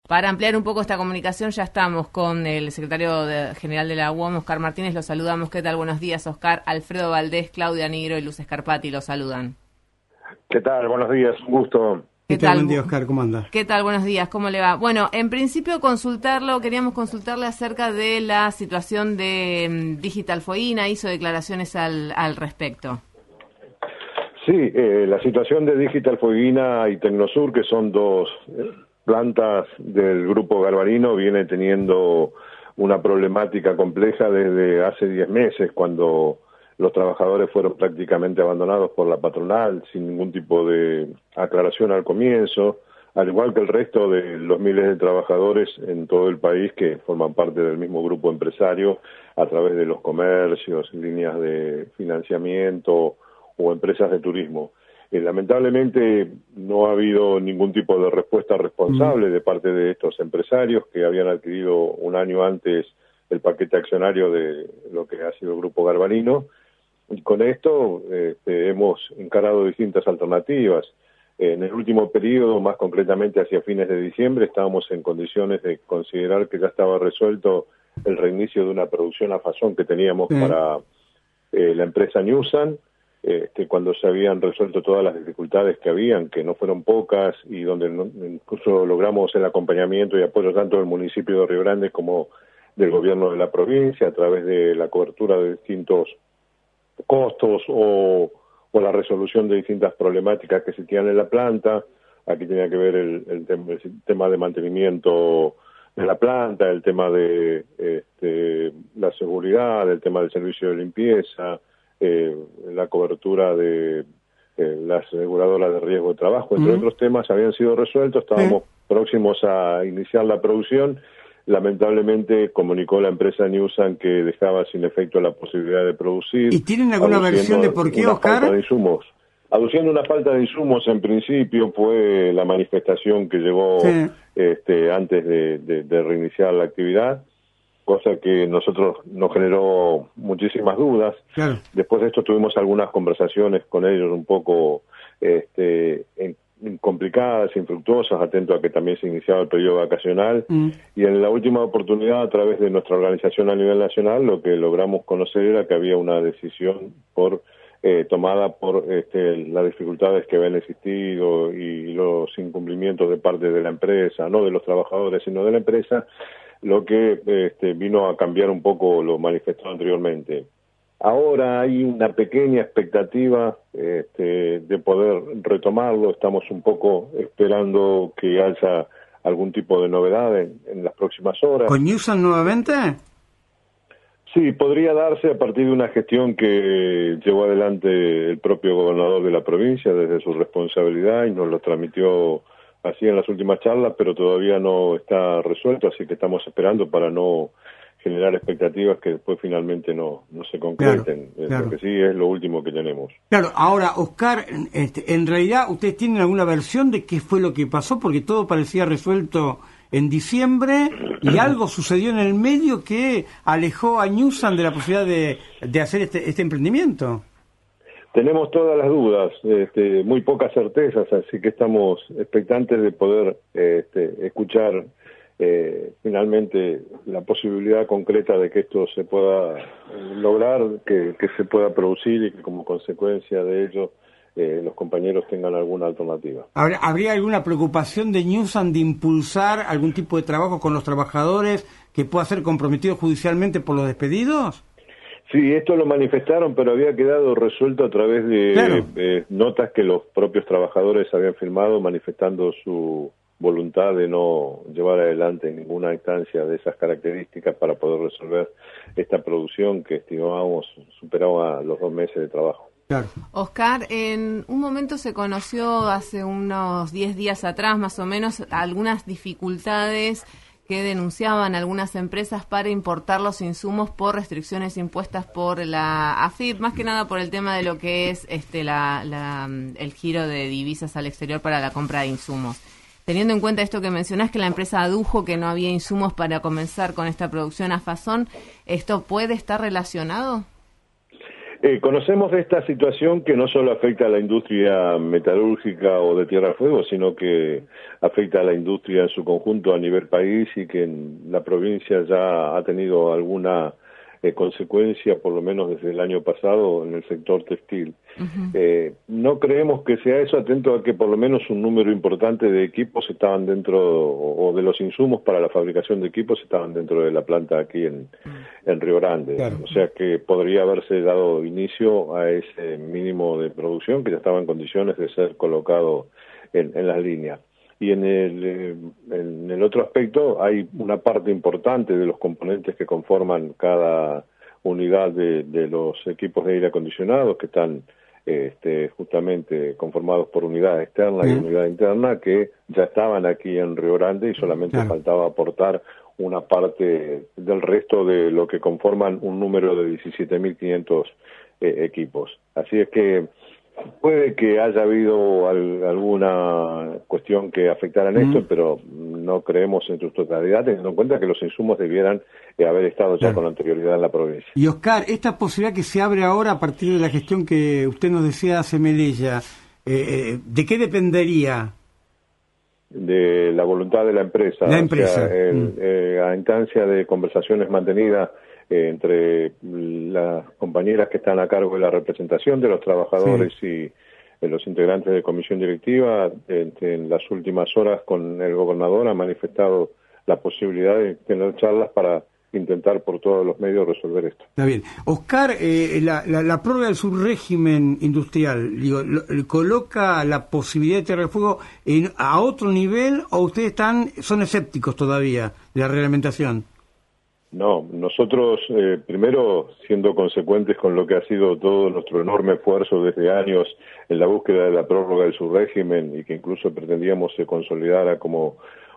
Para ampliar un poco esta comunicación ya estamos con el secretario general de la UOM, Oscar Martínez. Los saludamos. ¿Qué tal? Buenos días, Oscar. Alfredo Valdés, Claudia Nigro y Luz Scarpati los saludan. ¿Qué tal? Buenos días, un gusto. ¿Qué tal? Buen día, Oscar, ¿cómo anda? ¿Qué tal? Buenos días, ¿cómo le va? Bueno, en principio queríamos consultarle acerca de la situación de Digital Foina, hizo declaraciones al respecto. Sí, la situación de Digital Foina y Tecnosur, que son dos plantas del grupo Garbarino, viene teniendo una problemática compleja desde hace 10 meses, cuando los trabajadores fueron prácticamente abandonados por la patronal, sin ningún tipo de aclaración al comienzo, al igual que el resto de los miles de trabajadores en todo el país que forman parte del mismo grupo empresario a través de los comercios, líneas de financiamiento o empresas de turismo. Lamentablemente no ha habido ningún tipo de respuesta responsable de parte de estos empresarios que habían adquirido un año antes el paquete accionario de lo que ha sido el Grupo Garbarino. Y con esto hemos encarado distintas alternativas. En el último periodo, más concretamente hacia fines de diciembre, estábamos en condiciones de considerar que ya estaba resuelto el reinicio de una producción a fazón que teníamos para la empresa Newsan, cuando se habían resuelto todas las dificultades que habían, que no fueron pocas, y donde incluso logramos el acompañamiento y apoyo tanto del municipio de Río Grande como del gobierno de la provincia a través de la cobertura de distintos costos o la resolución de distintas problemáticas que se tienen en la planta. Aquí tenía que ver el tema de mantenimiento de la planta, el tema de la seguridad, el tema del servicio de limpieza, la cobertura de la aseguradora de riesgo de trabajo, entre otros temas, habían sido resueltos. Estábamos próximos a iniciar la producción. Lamentablemente comunicó la empresa Newsan que dejaba sin efecto la posibilidad de producir. ¿Y tienen alguna versión de por qué, Oscar? Falta de insumos. Aduciendo una falta de insumos, en principio fue la manifestación que llegó antes de reiniciar la actividad, cosa que nos generó muchísimas dudas. Claro. Después de esto tuvimos algunas conversaciones con ellos un poco complicadas, infructuosas, atento a que también se iniciaba el periodo vacacional, y en la última oportunidad, a través de nuestra organización a nivel nacional, lo que logramos conocer era que había una decisión tomada por las dificultades que habían existido y los incumplimientos de parte de la empresa, no de los trabajadores, sino de la empresa, lo que vino a cambiar un poco lo manifestado anteriormente. Ahora hay una pequeña expectativa de poder retomarlo. Estamos un poco esperando que haya algún tipo de novedad en las próximas horas. ¿Con Newsan nuevamente? Sí, podría darse a partir de una gestión que llevó adelante el propio gobernador de la provincia desde su responsabilidad y nos lo transmitió así en las últimas charlas, pero todavía no está resuelto, así que estamos esperando para no generar expectativas que después finalmente no se concreten. Claro. Lo que sí es lo último que tenemos. Claro, ahora, Oscar, en realidad, ¿ustedes tienen alguna versión de qué fue lo que pasó? Porque todo parecía resuelto en diciembre y algo sucedió en el medio que alejó a Newsan de la posibilidad de hacer este emprendimiento. Tenemos todas las dudas, muy pocas certezas, así que estamos expectantes de poder escuchar finalmente la posibilidad concreta de que esto se pueda lograr, que se pueda producir y que como consecuencia de ello los compañeros tengan alguna alternativa. ¿Habría alguna preocupación de Newsan de impulsar algún tipo de trabajo con los trabajadores que pueda ser comprometido judicialmente por los despedidos? Sí, esto lo manifestaron, pero había quedado resuelto a través de notas que los propios trabajadores habían firmado manifestando su voluntad de no llevar adelante ninguna instancia de esas características para poder resolver esta producción que estimábamos superaba los 2 meses de trabajo. Claro. Oscar, en un momento se conoció hace unos 10 días atrás más o menos algunas dificultades que denunciaban algunas empresas para importar los insumos por restricciones impuestas por la AFIP, más que nada por el tema de lo que es el giro de divisas al exterior para la compra de insumos. Teniendo en cuenta esto que mencionás, que la empresa adujo que no había insumos para comenzar con esta producción a fazón, ¿esto puede estar relacionado? Conocemos de esta situación que no solo afecta a la industria metalúrgica o de tierra fuego, sino que afecta a la industria en su conjunto a nivel país y que en la provincia ya ha tenido alguna consecuencia, por lo menos desde el año pasado, en el sector textil. Uh-huh. No creemos que sea eso, atento a que por lo menos un número importante de equipos estaban dentro, o de los insumos para la fabricación de equipos estaban dentro de la planta aquí en Río Grande. Claro. O sea que podría haberse dado inicio a ese mínimo de producción que ya estaba en condiciones de ser colocado en las líneas. Y en el otro aspecto hay una parte importante de los componentes que conforman cada unidad de los equipos de aire acondicionado que están justamente conformados por unidad externa y unidad interna que ya estaban aquí en Río Grande y solamente faltaba aportar una parte del resto de lo que conforman un número de 17.500 equipos. Así es que puede que haya habido alguna cuestión que afectara en esto, pero no creemos en su totalidad, teniendo en cuenta que los insumos debieran haber estado ya con anterioridad en la provincia. Y Oscar, esta posibilidad que se abre ahora a partir de la gestión que usted nos decía hace Melella, ¿de qué dependería? De la voluntad de la empresa. La empresa. O sea, a instancia de conversaciones mantenidas entre las compañeras que están a cargo de la representación de los trabajadores y los integrantes de comisión directiva, en las últimas horas con el gobernador ha manifestado la posibilidad de tener charlas para intentar por todos los medios resolver esto. Está bien. Oscar, la prórroga del subrégimen industrial, ¿coloca la posibilidad de Tierra del Fuego a otro nivel o ustedes son escépticos todavía de la reglamentación? No, nosotros primero siendo consecuentes con lo que ha sido todo nuestro enorme esfuerzo desde años en la búsqueda de la prórroga del subrégimen y que incluso pretendíamos se consolidara como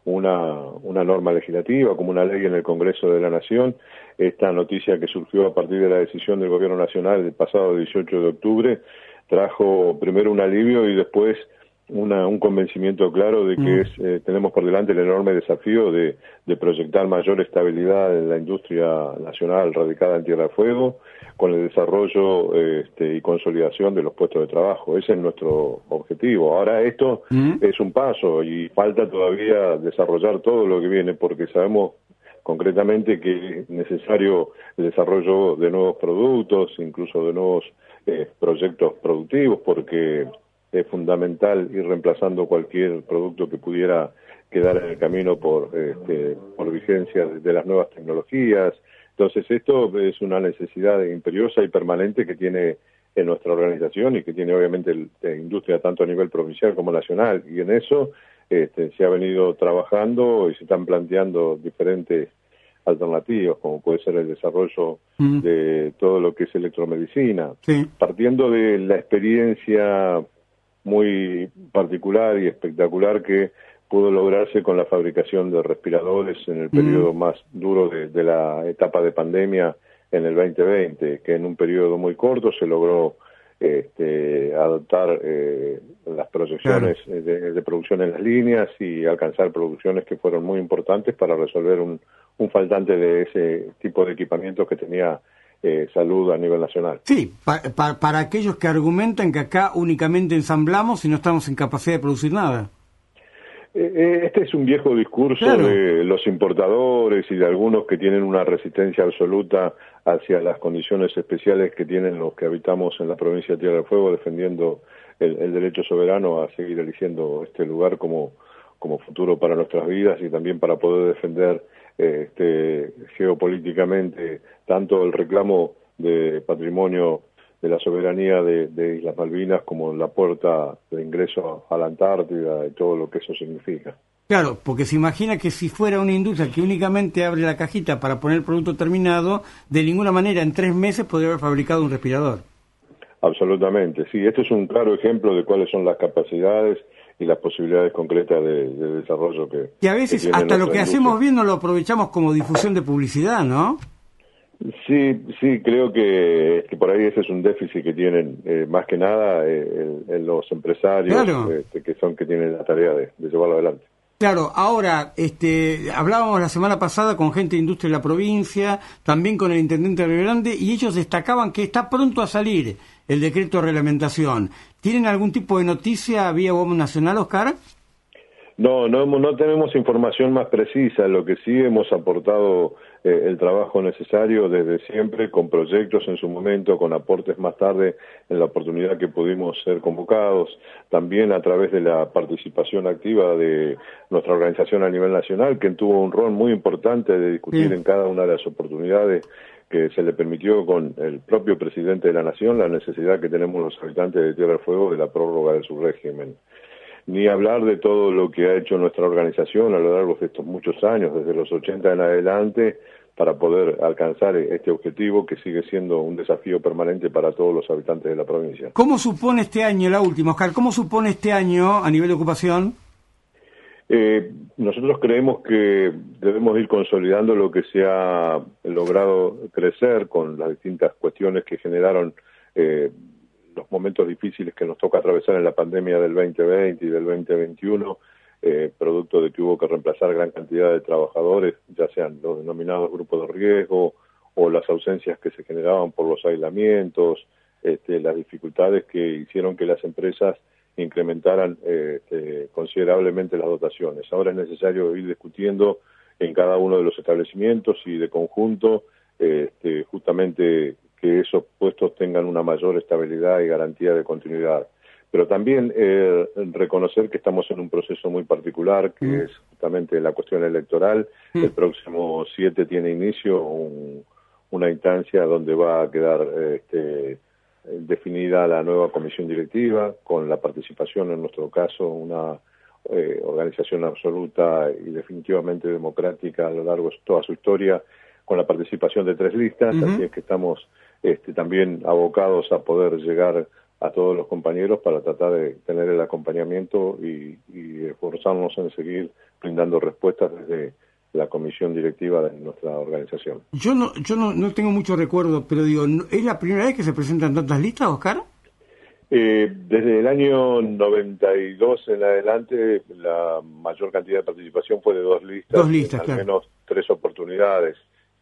una norma legislativa, como una ley en el Congreso de la Nación. Esta noticia que surgió a partir de la decisión del Gobierno Nacional el pasado 18 de octubre trajo primero un alivio y después un convencimiento claro de que tenemos por delante el enorme desafío de proyectar mayor estabilidad en la industria nacional radicada en Tierra del Fuego, con el desarrollo y consolidación de los puestos de trabajo. Ese es nuestro objetivo. Ahora esto es un paso y falta todavía desarrollar todo lo que viene, porque sabemos concretamente que es necesario el desarrollo de nuevos productos, incluso de nuevos proyectos productivos, porque es fundamental ir reemplazando cualquier producto que pudiera quedar en el camino por vigencia de las nuevas tecnologías. Entonces esto es una necesidad imperiosa y permanente que tiene en nuestra organización y que tiene obviamente la industria tanto a nivel provincial como nacional, y en eso se ha venido trabajando y se están planteando diferentes alternativas, como puede ser el desarrollo de todo lo que es electromedicina, partiendo de la experiencia muy particular y espectacular que pudo lograrse con la fabricación de respiradores en el periodo más duro de la etapa de pandemia en el 2020, que en un periodo muy corto se logró adoptar las proyecciones de producción en las líneas y alcanzar producciones que fueron muy importantes para resolver un faltante de ese tipo de equipamientos que tenía salud a nivel nacional. Sí, para aquellos que argumentan que acá únicamente ensamblamos y no estamos en capacidad de producir nada. Este es un viejo discurso de los importadores y de algunos que tienen una resistencia absoluta hacia las condiciones especiales que tienen los que habitamos en la provincia de Tierra del Fuego, defendiendo el derecho soberano a seguir eligiendo este lugar como futuro para nuestras vidas y también para poder defender geopolíticamente tanto el reclamo de patrimonio de la soberanía de Islas Malvinas como la puerta de ingreso a la Antártida y todo lo que eso significa. Claro, porque se imagina que si fuera una industria que únicamente abre la cajita para poner el producto terminado, de ninguna manera en 3 meses podría haber fabricado un respirador. Absolutamente, sí. Este es un claro ejemplo de cuáles son las capacidades y las posibilidades concretas de desarrollo que... Y a veces hasta lo que hacemos bien no lo aprovechamos como difusión de publicidad, ¿no? Sí, creo que por ahí ese es un déficit que tienen más que nada los empresarios que tienen la tarea de llevarlo adelante. Claro, ahora, hablábamos la semana pasada con gente de industria de la provincia, también con el intendente de Río Grande, y ellos destacaban que está pronto a salir el decreto de reglamentación. ¿Tienen algún tipo de noticia vía Gobierno Nacional, Oscar? No tenemos información más precisa. Lo que sí hemos aportado el trabajo necesario desde siempre, con proyectos en su momento, con aportes más tarde en la oportunidad que pudimos ser convocados, también a través de la participación activa de nuestra organización a nivel nacional, que tuvo un rol muy importante de discutir en cada una de las oportunidades que se le permitió con el propio presidente de la Nación la necesidad que tenemos los habitantes de Tierra del Fuego de la prórroga de su régimen. Ni hablar de todo lo que ha hecho nuestra organización a lo largo de estos muchos años, desde los 80 en adelante, para poder alcanzar este objetivo que sigue siendo un desafío permanente para todos los habitantes de la provincia. ¿Cómo supone este año, la última, Oscar, cómo supone este año a nivel de ocupación? Nosotros creemos que debemos ir consolidando lo que se ha logrado crecer con las distintas cuestiones que generaron los momentos difíciles que nos toca atravesar en la pandemia del 2020 y del 2021, producto de que hubo que reemplazar gran cantidad de trabajadores, ya sean los denominados grupos de riesgo o las ausencias que se generaban por los aislamientos, las dificultades que hicieron que las empresas incrementaran considerablemente las dotaciones. Ahora es necesario ir discutiendo en cada uno de los establecimientos y de conjunto justamente que esos puestos tengan una mayor estabilidad y garantía de continuidad. Pero también reconocer que estamos en un proceso muy particular, que es justamente la cuestión electoral. El próximo 7 tiene inicio una instancia donde va a quedar definida la nueva comisión directiva, con la participación, en nuestro caso, una organización absoluta y definitivamente democrática a lo largo de toda su historia, con la participación de 3 listas, así es que estamos también abocados a poder llegar a todos los compañeros para tratar de tener el acompañamiento y esforzarnos en seguir brindando respuestas desde la comisión directiva de nuestra organización. Yo no tengo mucho recuerdo, pero digo, ¿es la primera vez que se presentan tantas listas, Oscar? Desde el año 92 en adelante, la mayor cantidad de participación fue de 2 listas. 2 listas, al menos 3 oportunidades.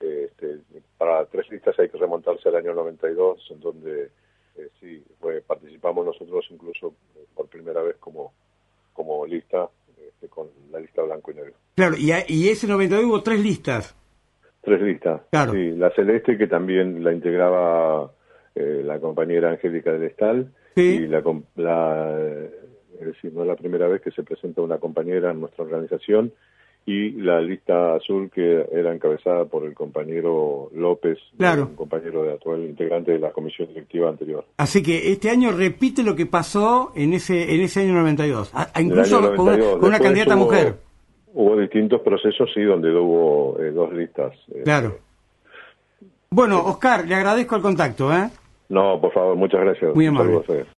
Para 3 listas hay que remontarse al año 92, en donde participamos nosotros incluso por primera vez como lista, con la lista blanco y negro. Claro, y ese 92 hubo 3 listas. 3 listas, claro. Sí, la celeste, que también la integraba la compañera Angélica del Estal, sí. Y es decir, no es la primera vez que se presenta una compañera en nuestra organización, y la lista azul, que era encabezada por el compañero López, claro, un compañero actual integrante de la comisión directiva anterior. Así que este año repite lo que pasó en ese año 92, incluso año 92. Con una candidata mujer. Hubo distintos procesos, sí, donde hubo 2 listas. Claro. Bueno, Oscar, le agradezco el contacto, ¿eh? No, por favor, muchas gracias. Muy amable.